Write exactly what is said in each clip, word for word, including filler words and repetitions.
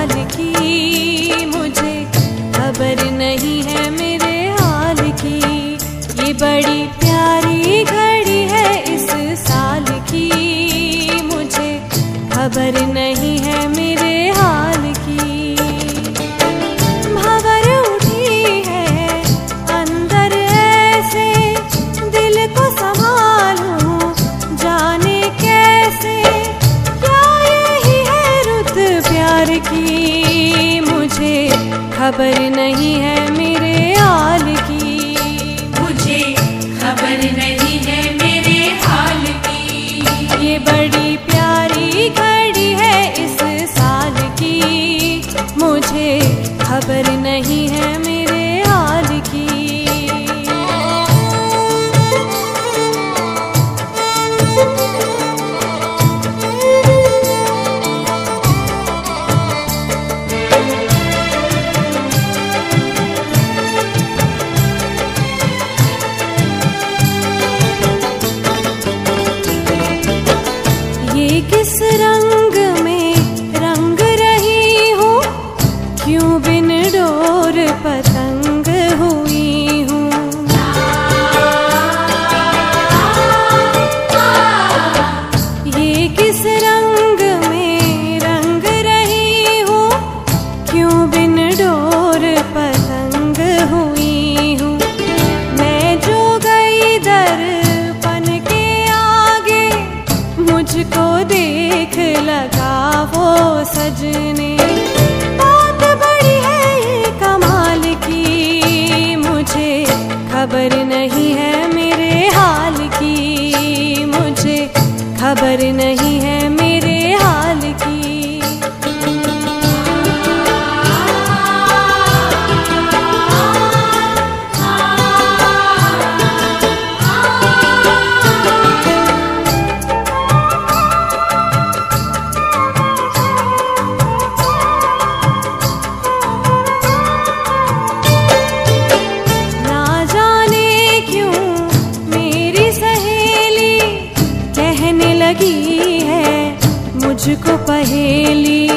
साल की, मुझे खबर नहीं है मेरे हाल की। ये बड़ी प्यारी घड़ी है इस साल की, मुझे खबर नहीं है मेरे हाल की। भंवर उठी है अंदर ऐसे, दिल को संभालूं जाने कैसे। क्या यही है रुत प्यार की, मुझे खबर नहीं है मेरे हाल की। मुझे खबर नहीं है मेरे हाल की। ये बड़ी प्यारी घड़ी है इस साल की, मुझे खबर नहीं है मेरे हाल की। ये किस रंग में रंग रही हूँ, क्यों बिन डोर पतंग हुई हूँ। ये किस रंग में रंग रही हूँ, क्यों बिन डोर पतंग हुई हूँ। मैं जो गई दर्पण के आगे, मुझको देख लगा वो सजने। बात बड़ी है ये कमाल की, मुझे खबर नहीं है मेरे हाल की। मुझे खबर नहीं है मेरे हाल की। लगी है मुझको पहेली,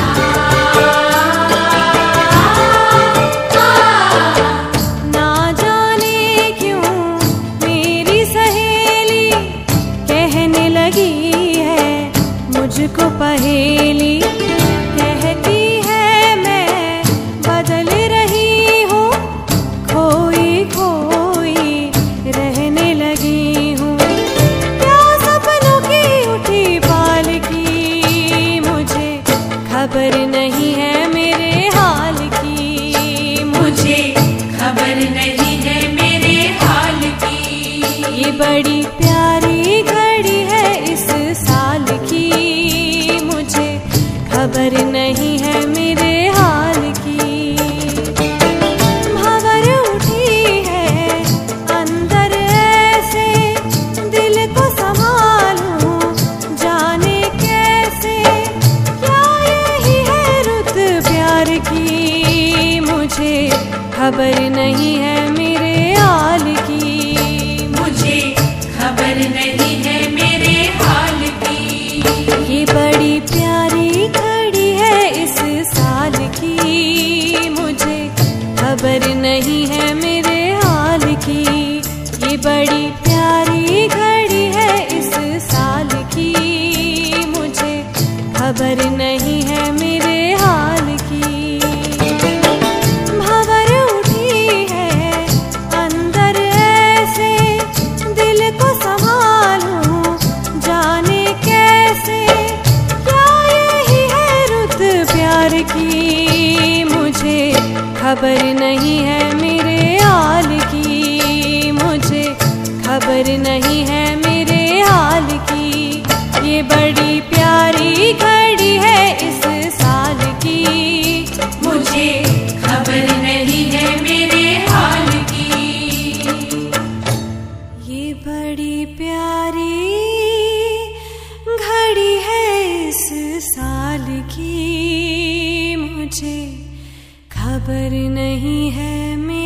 ना जाने क्यों मेरी सहेली कहने लगी है मुझको पहेली। कहती है मैं बदल रही हूँ, खोई खोई रहने लगी हूँ। खबर नहीं है मेरे हाल की, मुझे खबर नहीं है मेरे हाल की। ये बड़ी प्यारी घड़ी है इस साल की, मुझे खबर नहीं है मेरे हाल की। भंवर उठी है अंदर ऐसे, दिल को संभालूं जाने कैसे। प्यार की, मुझे खबर नहीं है मेरे हाल की। मुझे खबर नहीं है मेरे हाल की। ये बड़ी प्यारी घड़ी है इस साल की, मुझे खबर नहीं है मेरे हाल की। ये बड़ी प्यारी घड़ी है इस साल की, मुझे खबर नहीं है मेरे हाल की। भंवर उठी है अंदर ऐसे, दिल को संभालूं जाने कैसे। क्या यही है रुत प्यार की, मुझे खबर नहीं है मेरे हाल की। मुझे खबर नहीं है मेरे हाल की। ये बड़ी प्यारी घड़ी है इस साल की, मुझे खबर नहीं है मेरे हाल की। ये बड़ी प्यारी घड़ी है इस साल की, मुझे खबर नहीं है मेरे